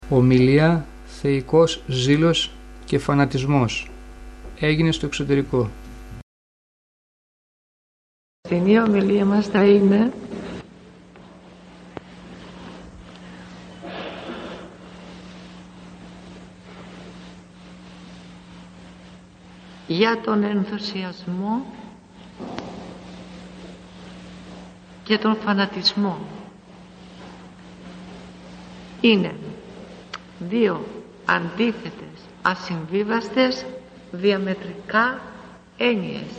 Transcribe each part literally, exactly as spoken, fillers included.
Ομιλία, θεϊκός ζήλος και φανατισμός. Έγινε στο εξωτερικό. Η ομιλία μας θα είναι για τον ενθουσιασμό και τον φανατισμό. Είναι δύο αντίθετες, ασυμβίβαστες, διαμετρικά έννοιες.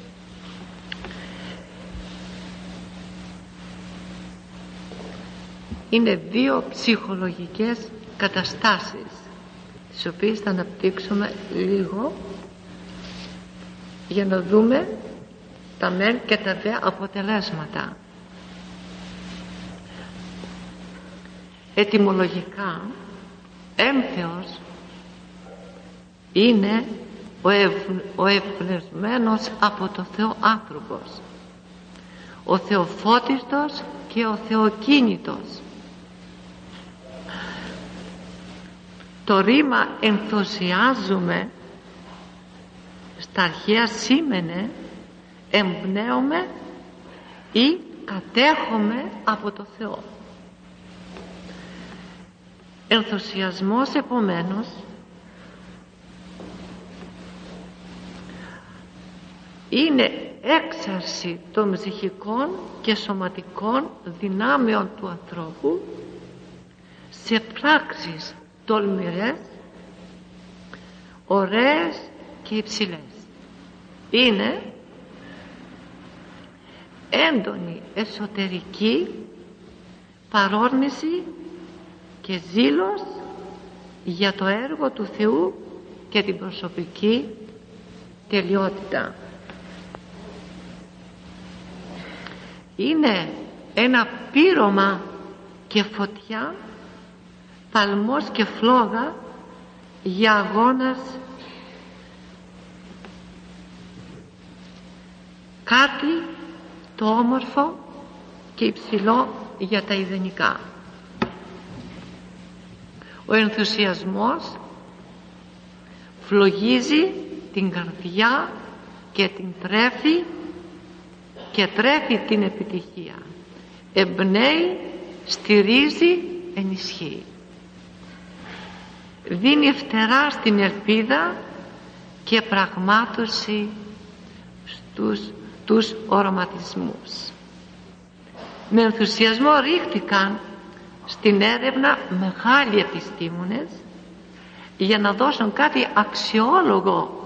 Είναι δύο ψυχολογικές καταστάσεις, τις οποίες θα αναπτύξουμε λίγο για να δούμε τα μεν και τα δε αποτελέσματα. Ετυμολογικά, έμθεος είναι ο, ευ, ο εμπνευσμένος από το Θεό άνθρωπος, ο θεοφώτιστος και ο θεοκίνητος. Το ρήμα ενθουσιάζουμε στα αρχαία σήμαινε εμπνέομαι ή κατέχομαι από το Θεό. Ενθουσιασμός επομένως είναι έξαρση των ψυχικών και σωματικών δυνάμεων του ανθρώπου σε πράξεις τολμηρές, ωραίες και υψηλές. Είναι έντονη εσωτερική παρόρμηση και ζήλος για το έργο του Θεού και την προσωπική τελειότητα. Είναι ένα πείρωμα και φωτιά, παλμός και φλόγα για αγώνας κάτι το όμορφο και υψηλό για τα ιδανικά. Ο ενθουσιασμός φλογίζει την καρδιά και την τρέφει και τρέφει την επιτυχία. Εμπνέει, στηρίζει, ενισχύει. Δίνει φτερά στην ελπίδα και πραγμάτωση στους τους οραματισμούς. Με ενθουσιασμό ρίχτηκαν στην έρευνα μεγάλοι επιστήμονες για να δώσουν κάτι αξιόλογο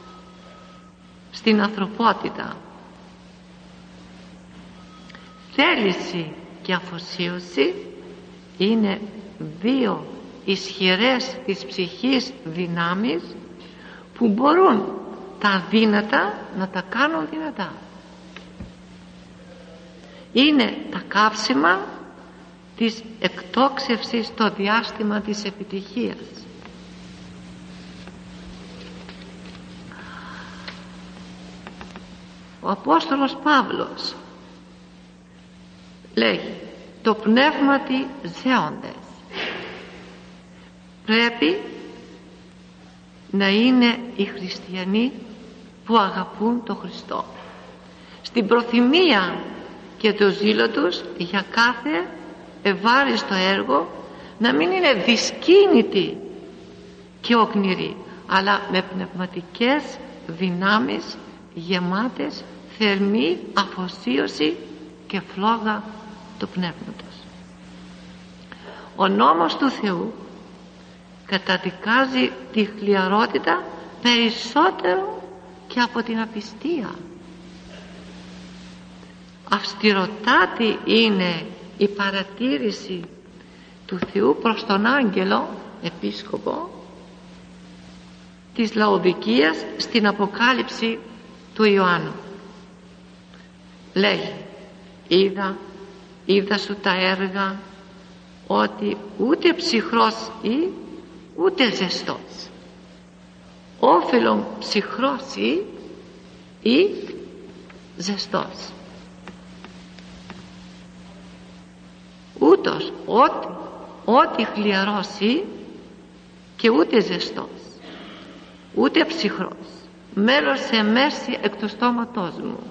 στην ανθρωπότητα. Θέληση και αφοσίωση είναι δύο ισχυρές της ψυχής δυνάμεις που μπορούν τα αδύνατα να τα κάνουν δυνατά. Είναι τα καύσιμα της εκτόξευσης στο διάστημα της επιτυχίας. Ο Απόστολος Παύλος λέγει το πνεύματι ζέοντες πρέπει να είναι οι χριστιανοί που αγαπούν τον Χριστό, στην προθυμία και το ζήλο τους για κάθε ευάριστο έργο, να μην είναι δυσκίνητοι και οκνηροί, αλλά με πνευματικές δυνάμεις γεμάτες θερμή αφοσίωση και φλόγα του πνεύματος. Ο νόμος του Θεού καταδικάζει τη χλιαρότητα περισσότερο και από την απιστία. Αυστηροτάτη είναι η παρατήρηση του Θεού προς τον άγγελο επίσκοπο της Λαοδικίας στην Αποκάλυψη του Ιωάννου. Λέγει είδα, είδα σου τα έργα ότι ούτε ψυχρός ή ούτε ζεστός, όφελον ψυχρός ή, ή ζεστός. Ούτως ότι ό,τι χλιαρώσει και ούτε ζεστός ούτε ψυχρός μέλος σε μέση εκ του στόματός μου.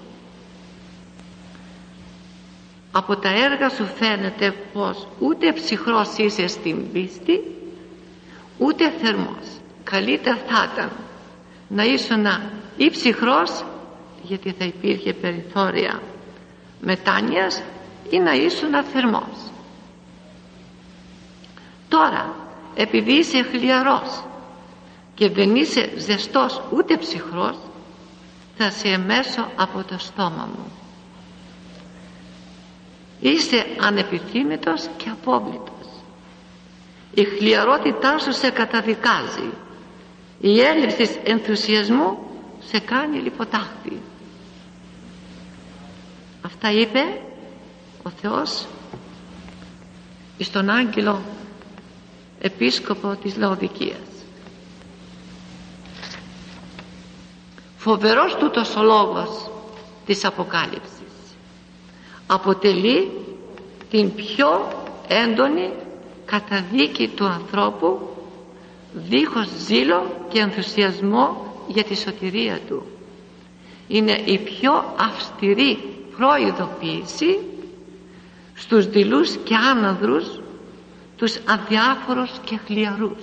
Από τα έργα σου φαίνεται πως ούτε ψυχρός είσαι στην πίστη ούτε θερμός. Καλύτερα θα ήταν να ήσουν ή ψυχρός, γιατί θα υπήρχε περιθώρια μετάνοιας, ή να ήσουν θερμός. Τώρα επειδή είσαι χλιαρός και δεν είσαι ζεστός ούτε ψυχρός, θα σε εμέσω από το στόμα μου. Είσαι ανεπιθύμητος και απόβλητος. Η χλιαρότητά σου σε καταδικάζει. Η έλλειψη ενθουσιασμού σε κάνει λιποτάχτη. Αυτά είπε ο Θεός στον άγγελο επίσκοπο της Λαοδικίας. Φοβερός τούτος ο λόγος της Αποκάλυψης. Αποτελεί την πιο έντονη καταδίκη του ανθρώπου δίχως ζήλο και ενθουσιασμό για τη σωτηρία του. Είναι η πιο αυστηρή προειδοποίηση στους δειλούς και άναδρους, τους αδιάφορους και χλιαρούς.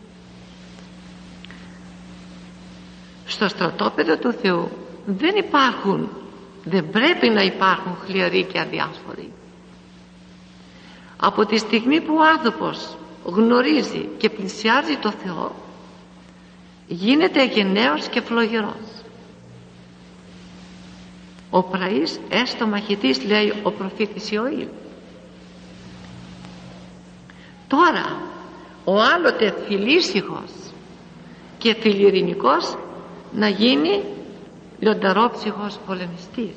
Στο στρατόπεδο του Θεού δεν υπάρχουν, δεν πρέπει να υπάρχουν χλιαροί και αδιάφοροι. Από τη στιγμή που ο άνθρωπος γνωρίζει και πλησιάζει το Θεό, γίνεται γενναίος και φλογερός. Ο πραής έστω μαχητής, λέει ο προφήτης Ιωήλ. Τώρα ο άλλοτε φιλήσυχος και φιλιρηνικός να γίνει λιονταρόψυχος πολεμιστής.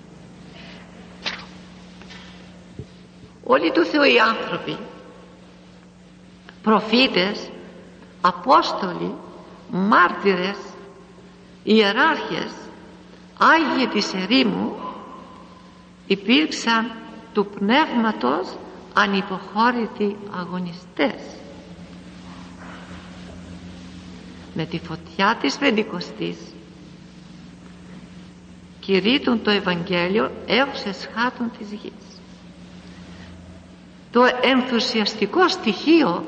Όλοι του Θεού οι άνθρωποι, προφήτες, απόστολοι, μάρτυρες, ιεράρχες, Άγιοι της ερήμου, υπήρξαν του πνεύματος ανυποχώρητοι αγωνιστές. Με τη φωτιά της Πεντηκοστής κηρύττουν το Ευαγγέλιο έως εσχάτων της γης. Το ενθουσιαστικό στοιχείο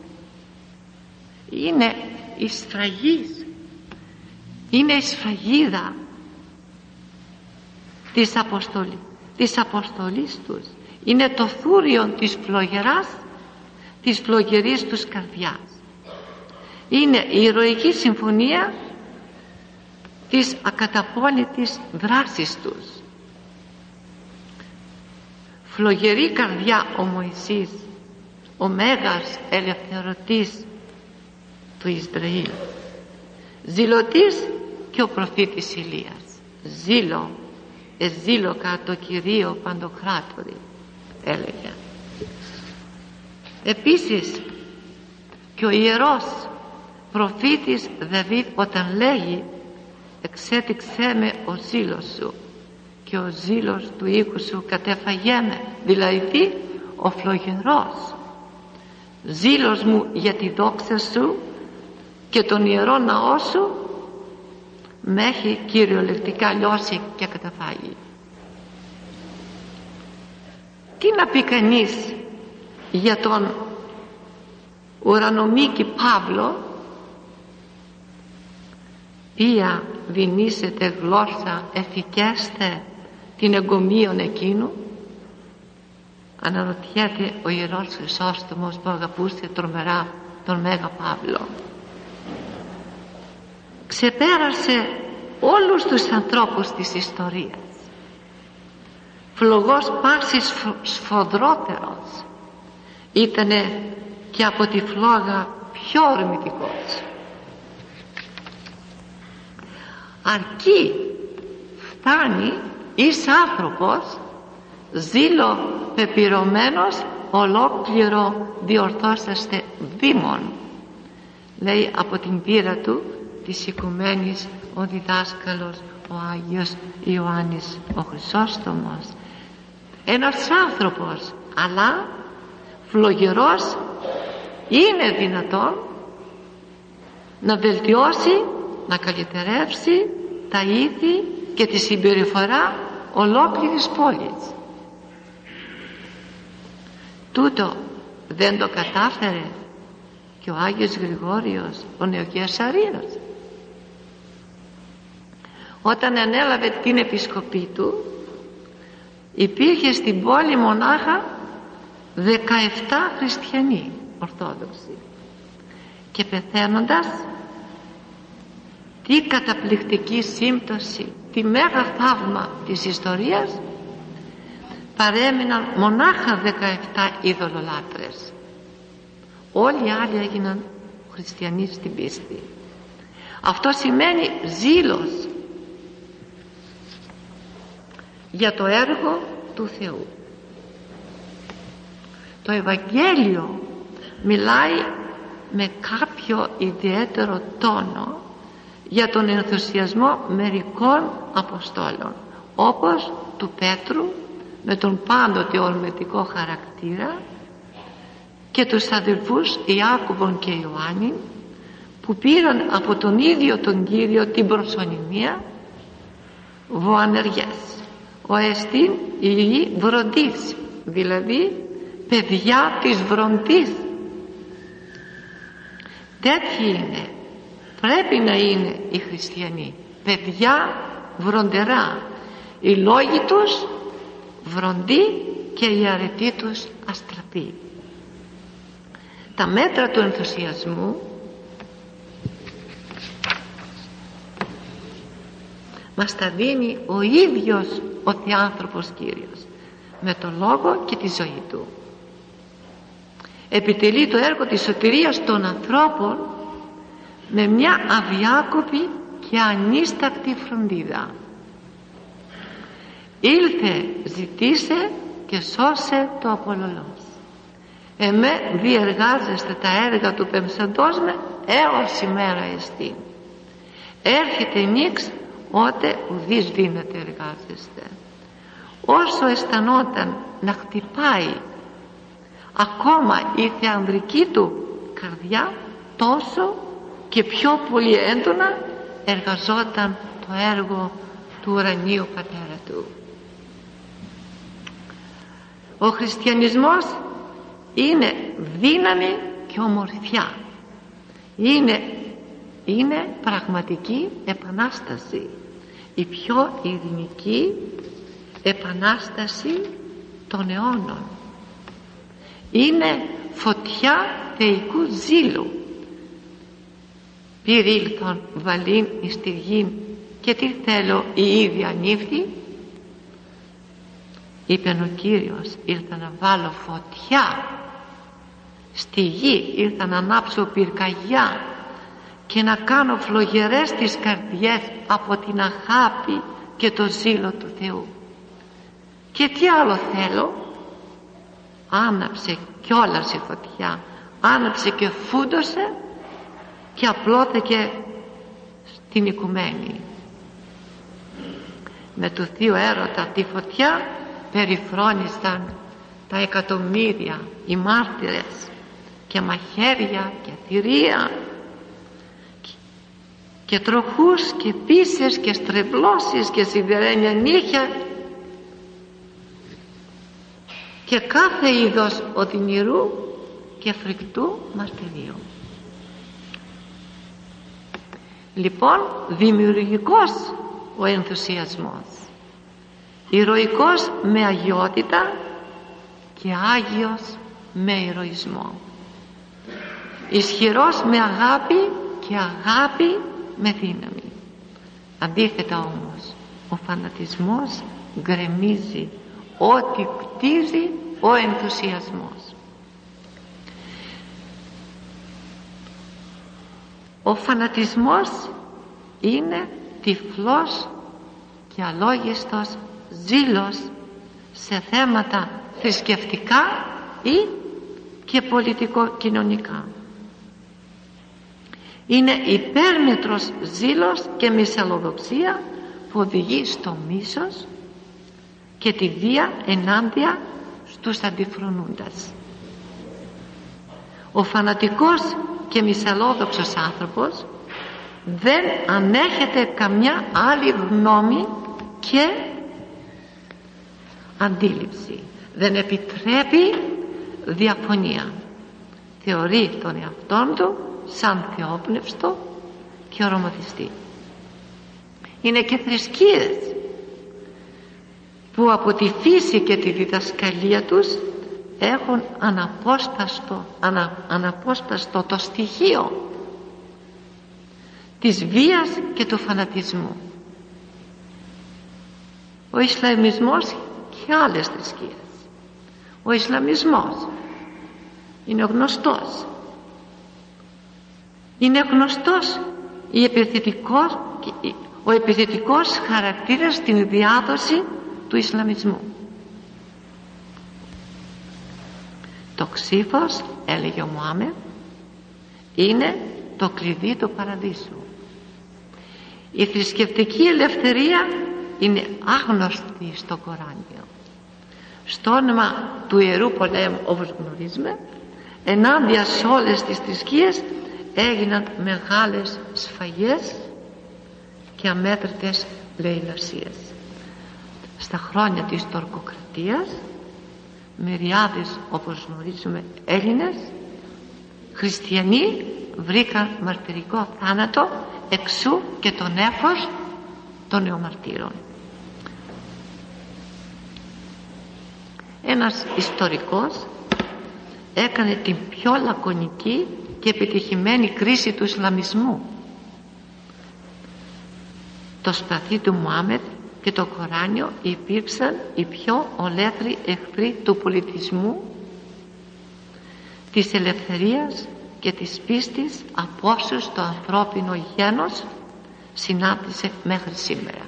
είναι η σφραγής, είναι η σφραγίδα της, αποστολή, της αποστολής τους. Είναι το θούριο της φλογεράς, της φλογερής τους καρδιάς. Είναι η ηρωική συμφωνία της ακαταπώνητης δράσης τους. Φλογερή καρδιά ο Μωυσής, ο μέγας ελευθερωτής του Ισραήλ. Ζηλωτής και ο προφήτης Ηλίας. Ζήλο, εζήλω κατά το Κυρίο Παντοκράτορη, έλεγε. Επίσης και ο ιερός προφήτης Δαβίδ, όταν λέγει «Εξέτηξέ με ο ζήλος σου και ο ζήλος του οίκου σου κατέφαγέ με», δηλαδή ο φλογερός ζήλος μου για τη δόξα σου και τον ιερό ναό σου με έχει κυριολεκτικά λιώσει και καταφάγει. Τι να πει κανείς για τον ουρανομίκη Παύλο, «Ποια βινήσετε γλώσσα εφικέστε την εγκομίων εκείνου», αναρωτιέται ο Ιερός Χρυσόστομος που αγαπούσε τρομερά τον Μέγα Παύλο. Ξεπέρασε όλους τους ανθρώπους της ιστορίας, φλογός πάσης σφοδρότερος, ήτανε και από τη φλόγα πιο ορμητικός. Αρκεί φτάνει εις άνθρωπος ζήλο πεπειρωμένος ολόκληρο διορθώσαστε δήμον, λέει από την πείρα του της οικουμένης ο διδάσκαλος ο Άγιος Ιωάννης ο Χρυσόστομος. Ένας άνθρωπος αλλά φλογερός είναι δυνατόν να βελτιώσει, να καλυτερεύσει τα ήθη και τη συμπεριφορά ολόκληρης πόλης. Τούτο δεν το κατάφερε και ο Άγιος Γρηγόριος ο Νεοκεσαρίας όταν ανέλαβε την επισκοπή του. Υπήρχε στην πόλη μονάχα δεκαεπτά χριστιανοί Ορθόδοξοι και πεθαίνοντας, τι καταπληκτική σύμπτωση, τι μέγα θαύμα της ιστορίας, παρέμειναν μονάχα δεκαεπτά ειδωλολάτρες. Όλοι οι άλλοι έγιναν χριστιανοί στην πίστη. Αυτό σημαίνει ζήλος για το έργο του Θεού. Το Ευαγγέλιο μιλάει με κάποιο ιδιαίτερο τόνο για τον ενθουσιασμό μερικών Αποστόλων, όπως του Πέτρου με τον πάντοτε ορμητικό χαρακτήρα και τους αδελφούς Ιάκωβον και Ιωάννη, που πήραν από τον ίδιο τον Κύριο την προσωνυμία βοανεργές, ο εστίν η βροντής, δηλαδή παιδιά της βροντής. Τέτοιοι είναι, πρέπει να είναι οι χριστιανοί, παιδιά βροντερά, οι λόγοι τους βροντοί και η αρετή τους αστραπή. Τα μέτρα του ενθουσιασμού μας τα δίνει ο ίδιος ο Θεάνθρωπος Κύριος με τον λόγο και τη ζωή του. Επιτελεί το έργο της σωτηρίας των ανθρώπων με μια αδιάκοπη και ανίστακτη φροντίδα. Ήλθε, ζητήσε και σώσε το απολωλός. Εμέ διεργάζεστε τα έργα του πεμψαντός με έως ημέρα εστί. Έρχεται νύξ, ότε ουδείς δύναται εργάζεστε. Όσο αισθανόταν να χτυπάει ακόμα η θεανδρική του καρδιά, τόσο και πιο πολύ έντονα εργαζόταν το έργο του ουρανίου πατέρα του. Ο χριστιανισμός είναι δύναμη και ομορφιά, είναι, είναι πραγματική επανάσταση, η πιο ειρηνική επανάσταση των αιώνων. Είναι φωτιά θεϊκού ζήλου. Πυρήλθον βαλήν εις τη γην και τι θέλω η ίδια νύφτη. Είπεν ο Κύριος, ήρθα να βάλω φωτιά στη γη, ήρθα να ανάψω πυρκαγιά και να κάνω φλογερές τις καρδιές από την αγάπη και το ζήλο του Θεού. Και τι άλλο θέλω? Άναψε κιόλας η φωτιά, άναψε και φούντωσε και απλώθηκε στην οικουμένη. Με του Θείου έρωτα τη φωτιά περιφρόνησαν τα εκατομμύρια οι μάρτυρες και μαχαίρια και θηρία και τροχούς και πίσες και στρεβλώσεις και σιδερένια νύχια και κάθε είδος οδυνηρού και φρικτού μαρτυρίου. Λοιπόν, δημιουργικός ο ενθουσιασμός, ηρωικός με αγιότητα και άγιος με ηρωισμό, ισχυρός με αγάπη και αγάπη με δύναμη. Αντίθετα όμως, ο φανατισμός γκρεμίζει ό,τι κτίζει ο ενθουσιασμός. Ο φανατισμός είναι τυφλός και αλόγιστος ζήλος σε θέματα θρησκευτικά ή και πολιτικο-κοινωνικά. Είναι υπέρμετρος ζήλος και μυσαλλοδοξία που οδηγεί στο μίσος και τη βία ενάντια στους αντιφρονούντας. Ο φανατικός και μυσαλλόδοξος άνθρωπος δεν ανέχεται καμιά άλλη γνώμη και αντίληψη, δεν επιτρέπει διαφωνία, θεωρεί τον εαυτόν του σαν θεόπνευστο και οραματιστή. Είναι και θρησκείες που από τη φύση και τη διδασκαλία τους έχουν αναπόσπαστο, ανα, αναπόσπαστο το στοιχείο της βίας και του φανατισμού. Ο Ισλαμισμός και άλλες θρησκείες. Ο Ισλαμισμός είναι γνωστός. Είναι γνωστός η επιθετικός, ο επιθετικός χαρακτήρας στην διάδοση του Ισλαμισμού. Το ξύφος, έλεγε ο Μωάμεθ, είναι το κλειδί του παραδείσου. Η θρησκευτική ελευθερία είναι άγνωστη στο Κοράνιο. Στο όνομα του Ιερού Πολέμου, όπως γνωρίζουμε, ενάντια σε όλες τις θρησκείες έγιναν μεγάλες σφαγές και αμέτρητες λαιλασίες. Στα χρόνια της τουρκοκρατίας, μυριάδες, όπως γνωρίζουμε, Έλληνες χριστιανοί βρήκαν μαρτυρικό θάνατο, εξού και το νέφος των νεομαρτύρων. Ένας ιστορικός έκανε την πιο λακωνική και επιτυχημένη κρίση του Ισλαμισμού. Το σπαθί του Μωάμεθ και το Κοράνιο υπήρξαν οι πιο ολέθριοι εχθροί του πολιτισμού, της ελευθερίας και της πίστης από όσους το ανθρώπινο γένος συνάντησε μέχρι σήμερα.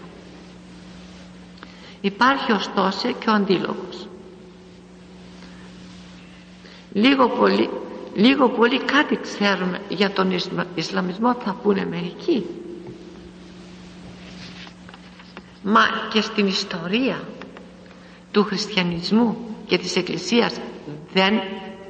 Υπάρχει ωστόσο και ο αντίλογος. Λίγο πολύ, λίγο πολύ κάτι ξέρουμε για τον Ισλαμισμό, θα πούνε μερικοί. Μα και στην ιστορία του χριστιανισμού και της Εκκλησίας δεν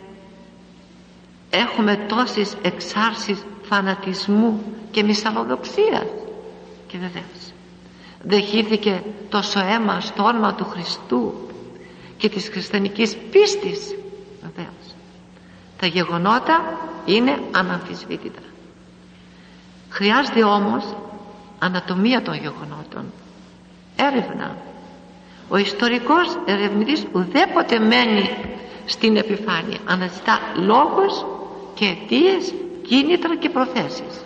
έχουμε τόσες εξάρσεις φανατισμού και μυσαλλοδοξίας. Και βεβαίως δεχήθηκε τόσο αίμα στο όνομα του Χριστού και της χριστιανικής πίστης. Βεβαίως τα γεγονότα είναι αναμφισβήτητα. Χρειάζεται όμως ανατομία των γεγονότων, έρευνα. Ο ιστορικός ερευνητής ουδέποτε μένει στην επιφάνεια, αναζητά λόγους και αιτίες, κίνητρα και προθέσεις.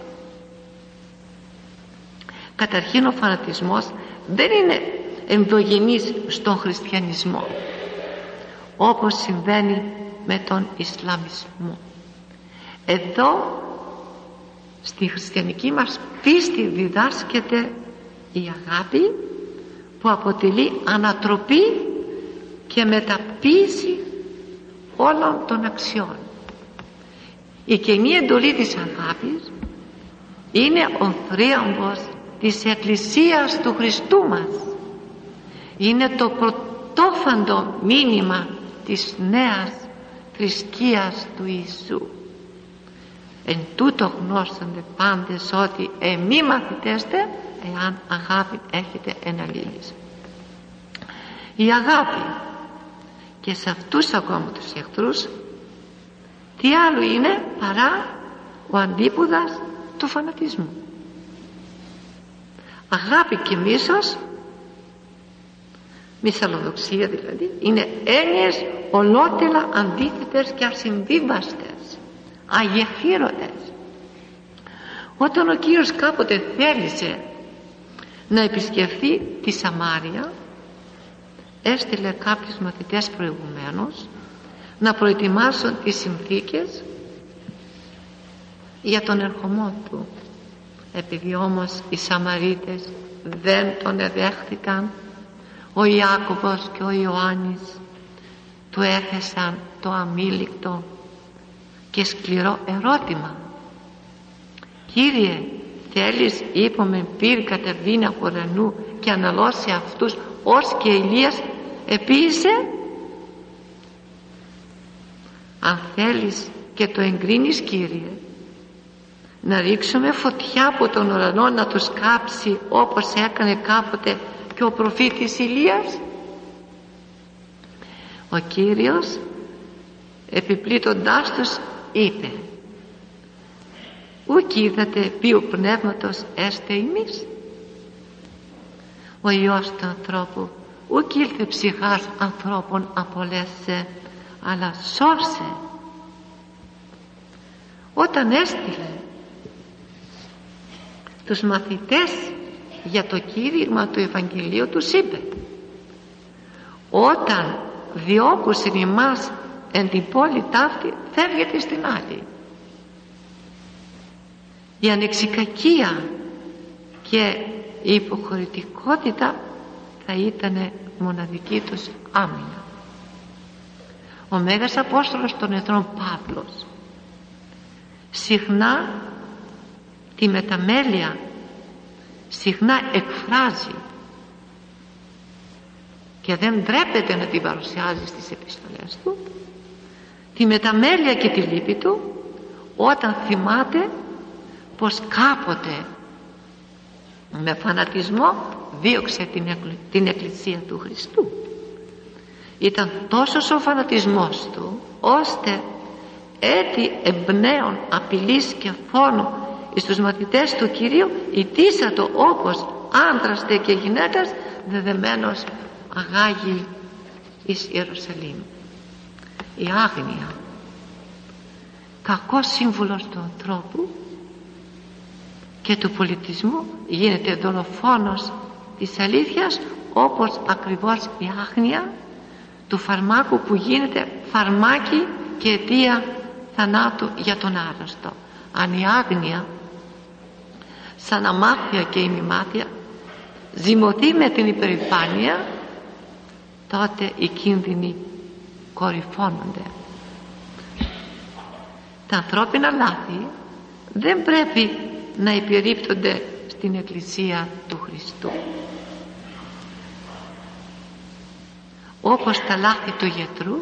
Καταρχήν ο φανατισμός δεν είναι ενδογενής στον χριστιανισμό, όπως συμβαίνει με τον Ισλαμισμό. Εδώ στη χριστιανική μας πίστη διδάσκεται η αγάπη, που αποτελεί ανατροπή και μεταποίηση όλων των αξιών. Η καινή εντολή της αγάπης είναι ο θρίαμβος της Εκκλησίας του Χριστού μας. Είναι το πρωτόφαντο μήνυμα της νέας θρησκείας του Ιησού. Εν τούτο γνώσονται πάντες ότι εμεί μαθητέστε εάν αγάπη έχετε εν αλήθειας. Η αγάπη και σε αυτούς ακόμα τους εχθρούς τι άλλο είναι παρά ο αντίποδας του φανατισμού. Αγάπη και μίσος, μυσαλλοδοξία δηλαδή, είναι έννοιες ολότελα αντίθετες και ασυμβίβαστες, αγεφύρωτες. Όταν ο Κύριος κάποτε θέλησε να επισκεφθεί τη Σαμάρια, έστειλε κάποιους μαθητές προηγουμένως να προετοιμάσουν τις συνθήκες για τον ερχομό του. Επειδή όμως οι Σαμαρίτες δεν τον εδέχθηκαν, ο Ιάκωβος και ο Ιωάννης του έθεσαν το αμήλικτο και σκληρό ερώτημα: «Κύριε, θέλεις, είπαμε, πύρ κατεβήνει από ουρανού και αναλώσει αυτούς ως και Ηλίας επίησε? Αν θέλεις και το εγκρίνεις, Κύριε, να ρίξουμε φωτιά από τον ουρανό να τους κάψει όπως έκανε κάποτε και ο προφήτης Ηλίας? Ο Κύριος επιπλήττοντάς τους είπε: ουκ είδατε ποιου πνεύματος έστε ημείς? Ο Υιός του ανθρώπου ουκ ήλθε ψυχάς ανθρώπων απολέσσε, αλλά σώσε. Όταν έστειλε τους μαθητές για το κήρυγμα του Ευαγγελίου, τους είπε: όταν διώκουσιν ημάς εν την πόλη ταύτη, φεύγετε στην άλλη. Η ανεξικακία και η υποχωρητικότητα θα ήταν μοναδική τους άμυνα. Ο Μέγας Απόστολος των Εθνών Παύλος συχνά τη μεταμέλεια συχνά εκφράζει και δεν ντρέπεται να την παρουσιάζει στις επιστολές του, τη μεταμέλεια και τη λύπη του όταν θυμάται πως κάποτε με φανατισμό δίωξε την, εκκλη... την Εκκλησία του Χριστού. Ήταν τόσος ο φανατισμός του ώστε έτη εμπνέων απειλής και φόνου εις τους μαθητές του Κυρίου ητήσατο όπως άντρας και γυναίκας δεδεμένος αγάγει εις Ιερουσαλήμ. Η άγνοια, κακός σύμβουλος του ανθρώπου και του πολιτισμού, γίνεται δολοφόνος της αλήθειας, όπως ακριβώς η άγνοια του φαρμάκου που γίνεται φαρμάκι και αιτία θανάτου για τον άρρωστο. Αν η άγνοια σαν αμάθεια και ημιμάθεια ζυμωθεί με την υπερηφάνεια, τότε οι κίνδυνοι κορυφώνονται. Τα ανθρώπινα λάθη δεν πρέπει να επιρρύπτονται στην Εκκλησία του Χριστού, όπως τα λάθη του γιατρού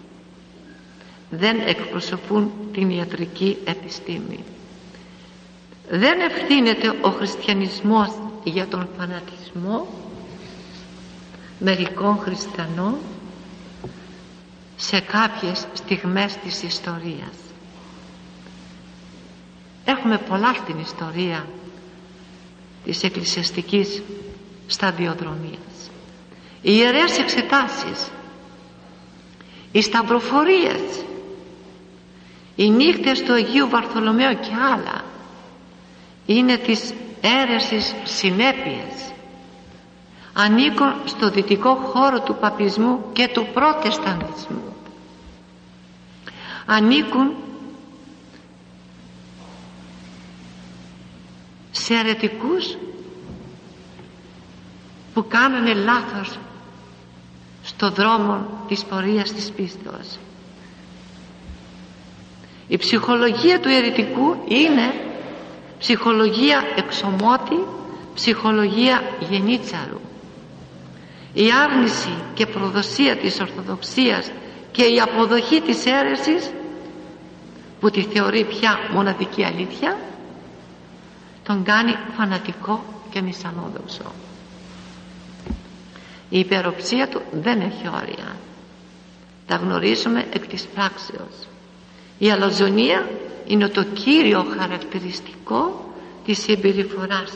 δεν εκπροσωπούν την ιατρική επιστήμη. Δεν ευθύνεται ο χριστιανισμός για τον φανατισμό μερικών χριστιανών σε κάποιες στιγμές της ιστορίας. Έχουμε πολλά στην ιστορία της εκκλησιαστικής σταδιοδρομίας. Οι ιερές εξετάσεις, οι σταυροφορίες, οι νύχτες του Αγίου Βαρθολομαίου και άλλα είναι της αίρεσης συνέπειες. Ανήκουν στο δυτικό χώρο του παπισμού και του προτεσταντισμού. Ανήκουν σε αιρετικούς που κάνανε λάθος στο δρόμο της πορείας της πίστεως. Η ψυχολογία του αιρετικού είναι ψυχολογία εξομότη, ψυχολογία γενίτσαρου. Η άρνηση και προδοσία της Ορθοδοξίας και η αποδοχή της αίρεσης, που τη θεωρεί πια μοναδική αλήθεια, τον κάνει φανατικό και μισανόδοξο. Η υπεροψία του δεν έχει όρια. Τα γνωρίζουμε εκ της πράξεως. Η αλαζονία είναι το κύριο χαρακτηριστικό της συμπεριφοράς.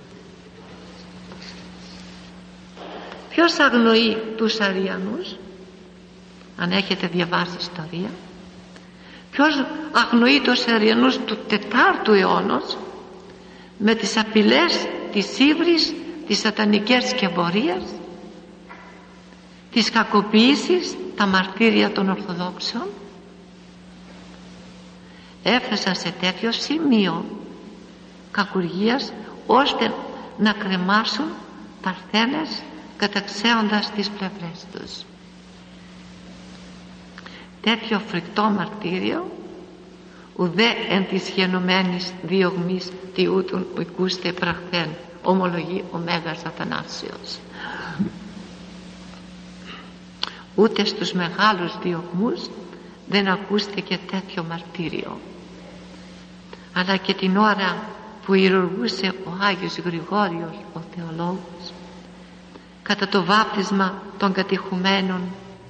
Ποιος αγνοεί τους Αριανούς, αν έχετε διαβάσει ιστορία? Ποιος αγνοεί τους Αριανούς του τετάρτου αιώνος με τις απειλές της ύβρις, τις σατανικές σκευωρίες, τις κακοποίησεις, τα μαρτύρια των Ορθοδόξων? Έφτασαν σε τέτοιο σημείο κακουργίας ώστε να κρεμάσουν παρθένες καταξέοντας τις πλευρές τους. Τέτοιο φρικτό μαρτύριο ουδέ εν της γενομένης διωγμής τι ούτων οικούστε πραχθέν, ομολογεί ο Μέγας Αθανάσιος. Ούτε στους μεγάλους διωγμούς δεν ακούστηκε τέτοιο μαρτύριο. Αλλά και την ώρα που ηρωγούσε ο Άγιος Γρηγόριος ο θεολόγος κατά το βάπτισμα των κατηχουμένων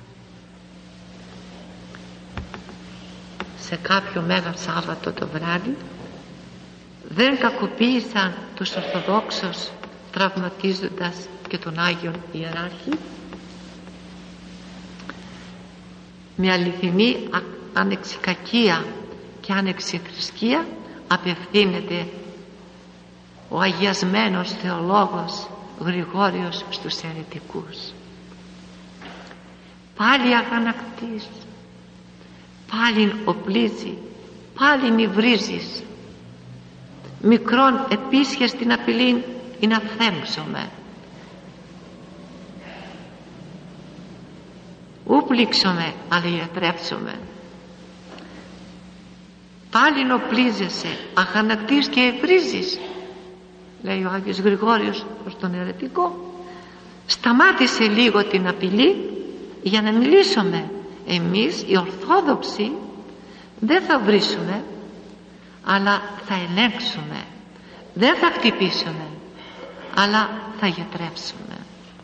σε κάποιο Μέγα Σάββατο το βράδυ, δεν κακοποίησαν τους Ορθοδόξους τραυματίζοντας και τον Άγιον Ιεράρχη. Με αληθινή ανεξικακία και ανεξιθρησκεία απευθύνεται ο αγιασμένος θεολόγος Γρηγόριος στους αιρετικούς. Πάλι αγανακτής, πάλιν οπλίζει, πάλιν υβρίζεις, μικρόν επίσχες την απειλήν ή να φθέμψομαι. Ου πλήξομαι, αλλά ιατρέψομαι. Πάλιν οπλίζεσαι, αγανακτής και υβρίζεις, λέει ο Άγιος Γρηγόριος προς τον αιρετικό. Σταμάτησε λίγο την απειλή για να μιλήσουμε. Εμείς οι Ορθόδοξοι δεν θα βρίσουμε, αλλά θα ελέγξουμε. Δεν θα χτυπήσουμε, αλλά θα γιατρέψουμε.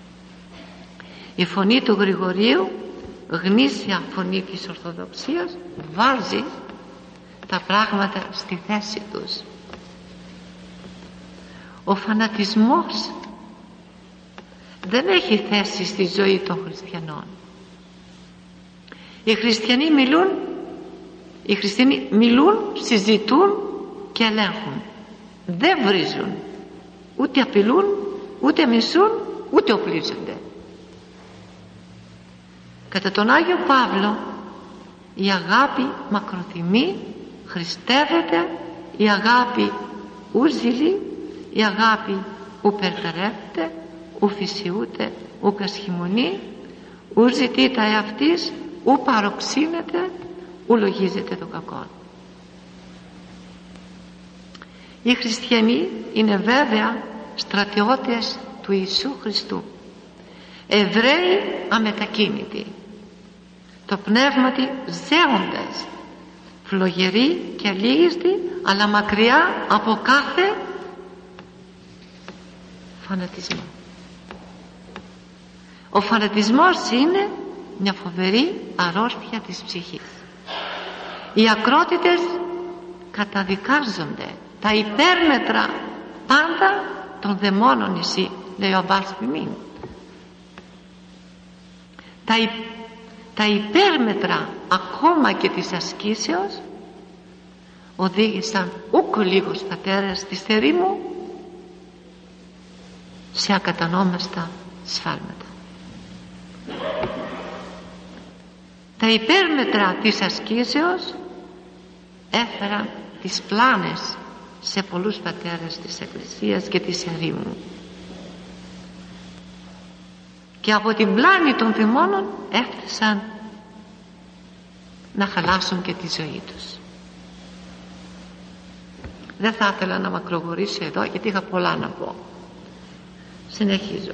Η φωνή του Γρηγορίου, γνήσια φωνή της Ορθοδοξίας, βάζει τα πράγματα στη θέση τους. Ο φανατισμός δεν έχει θέση στη ζωή των χριστιανών. Οι χριστιανοί μιλούν, οι χριστιανοί μιλούν, συζητούν και ελέγχουν. Δεν βρίζουν, ούτε απειλούν, ούτε μισούν, ούτε οπλίζονται. Κατά τον Άγιο Παύλο η αγάπη μακροθυμεί, χριστεύεται, η αγάπη ου ζηλεί, η αγάπη ου περτερεύεται, ου φυσιούται, ου κασχημονεί, ου ζητεί τα εαυτής, ου παροξύνεται, ου λογίζεται το κακό. Οι χριστιανοί είναι βέβαια στρατιώτες του Ιησού Χριστού, Εβραίοι αμετακίνητοι, το πνεύματι ζέοντες, φλογεροί και αλήγιστοι, αλλά μακριά από κάθε φανατισμό. Ο φανατισμός είναι μια φοβερή αρρώστια της ψυχής. Οι ακρότητες καταδικάζονται, τα υπέρμετρα πάντα των δαιμόνων εσύ, λέει ο Αμπάς Πιμήν. Τα, υ, τα υπέρμετρα ακόμα και της ασκήσεως οδήγησαν ούκο λίγους πατέρες της ερήμου σε ακατανόμαστα σφάλματα. Τα υπέρμετρα της ασκήσεως έφεραν τις πλάνες σε πολλούς πατέρες της Εκκλησίας και της ερήμου, και από την πλάνη των θυμώνων έφτασαν να χαλάσουν και τη ζωή τους. Δεν θα ήθελα να μακρηγορήσω εδώ γιατί είχα πολλά να πω. Συνεχίζω.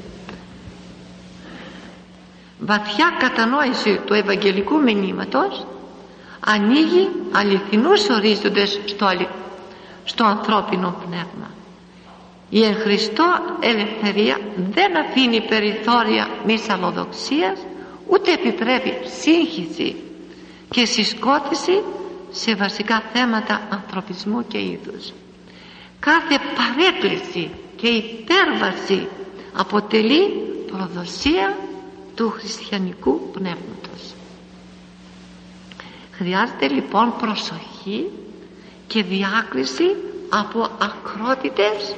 Βαθιά κατανόηση του Ευαγγελικού μηνύματος ανοίγει αληθινούς ορίζοντες στο, αλη... στο ανθρώπινο πνεύμα. Η εν Χριστώ ελευθερία δεν αφήνει περιθώρια μυσαλλοδοξίας, ούτε επιτρέπει σύγχυση και συσκότηση σε βασικά θέματα ανθρωπισμού και είδους. Κάθε παρέκκληση και υπέρβαση αποτελεί προδοσία του χριστιανικού πνεύματος. Χρειάζεται λοιπόν προσοχή και διάκριση από ακρότητες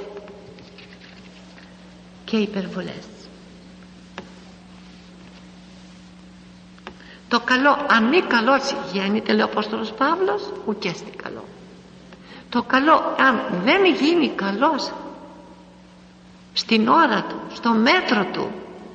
και υπερβολές. Το καλό, αν μη καλός γέννηται, λέει ο Απόστολος Παύλος, ουκέστη καλό. Το καλό, αν δεν γίνει καλός στην ώρα του, στο μέτρο του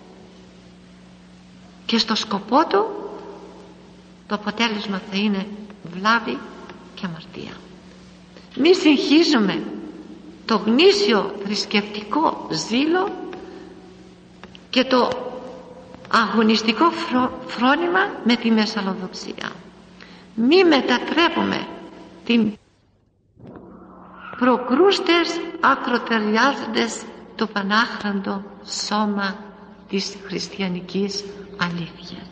και στο σκοπό του, το αποτέλεσμα θα είναι βλάβη και αμαρτία. Μη συγχύζουμε το γνήσιο θρησκευτικό ζήλο και το αγωνιστικό φρόνημα με τη μεσαλλοδοξία. μη μετατρέπουμε την προκρούστες ακροτεριάζοντες το πανάχραντο σώμα της χριστιανικής αλήθειας.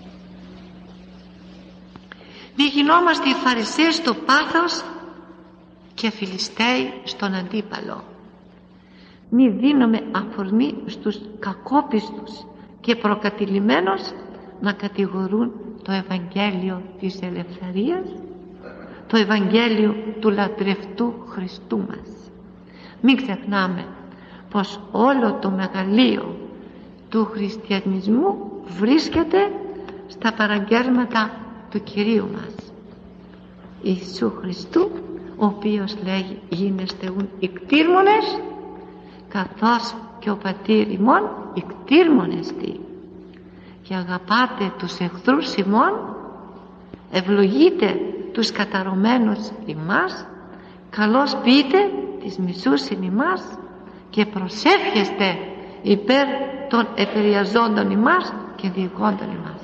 Μη γινόμαστε οι Φαρισαίοι στο πάθος και Φιλιστέοι στον αντίπαλο. Μη δίνουμε αφορμή στους κακόπιστους και προκατηλημένους να κατηγορούν το Ευαγγέλιο της ελευθερίας, το Ευαγγέλιο του λατρευτού Χριστού μας. Μην ξεχνάμε πως όλο το μεγαλείο του χριστιανισμού βρίσκεται στα παραγγέλματα του Κυρίου μας Ιησού Χριστού, ο οποίος λέγει γίνεστε ουν ικτήρμονες καθώς και ο πατήρ ημών ικτήρμονες τι, και αγαπάτε τους εχθρούς ημών, ευλογείτε τους καταρωμένους ημάς, καλώς πείτε τις μισούσιν ημάς και προσεύχεστε υπέρ των επηρεαζόντων ημάς και διηγόντων ημάς.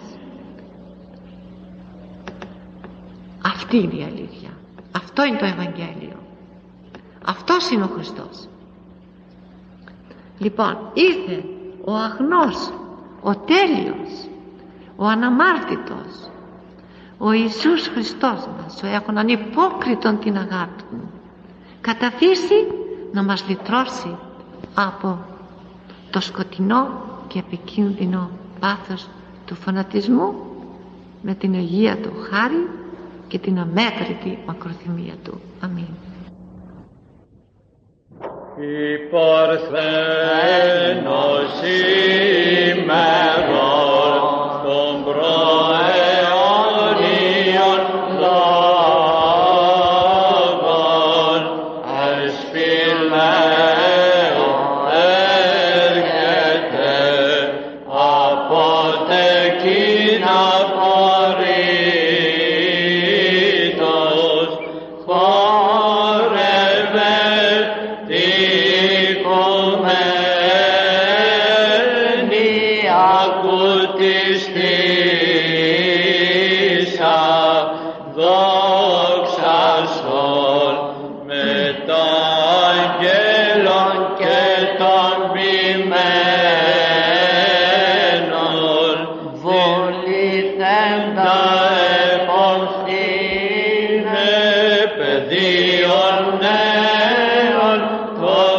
Αυτή είναι η αλήθεια. Αυτό είναι το Ευαγγέλιο. Αυτός είναι ο Χριστός. Λοιπόν, ήρθε ο αγνός, ο τέλειος, ο αναμάρτητος, ο Ιησούς Χριστός μας, ο έχουν ανυπόκριτον την αγάπη του, κατά φύση να μας λυτρώσει από το σκοτεινό και επικίνδυνο πάθος του φανατισμού με την αγία του χάρη και την αμέτρητη μακροθυμία του. Αμήν. Η παρθένος ημερών των προαιώνιων λόγων εσπηλαίων έρχεται από τεκείνα πορείτος χόρευε οικουμένη ακουτιστήσα δόξασον με το αγγέλων και των ποιμένων βοληθέντα επομφθήνε παιδίων νέων των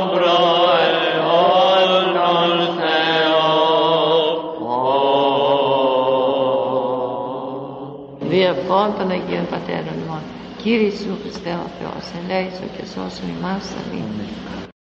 προαιώνων Θεών. Διευχών των Αγίων Πατέρων ημών, Κύριε Ιησού Χριστέ ο Θεός, ελέησον και σώσον ημάς. Αμήν.